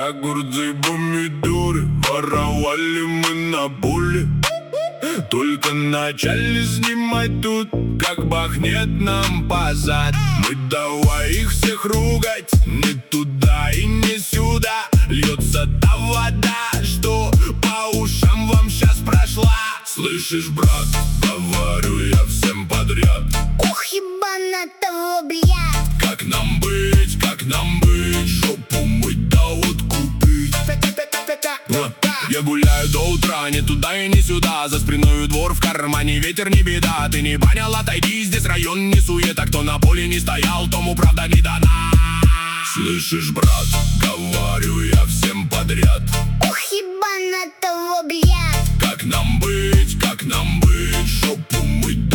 Огурцы, помидоры, воровали мы на поле. Только начали снимать тут, как бахнет нам позад. Мы давай их всех ругать, не туда и не сюда. Льется та вода, что по ушам вам сейчас прошла. Слышишь, брат, говорю я всем подряд: ух, ебанатого, блядь! Как нам быть, как нам быть? Жопу мыть да вот купить. Я гуляю до утра, ни туда и ни сюда. За спиной двор, в кармане ветер, не беда. Ты не понял, отойди, здесь район не суета. Кто на поле не стоял, тому правда не дана. Слышишь, брат, говорю я всем подряд: ух, ебанатого, блядь! Как нам быть, как нам быть? Жопу мыть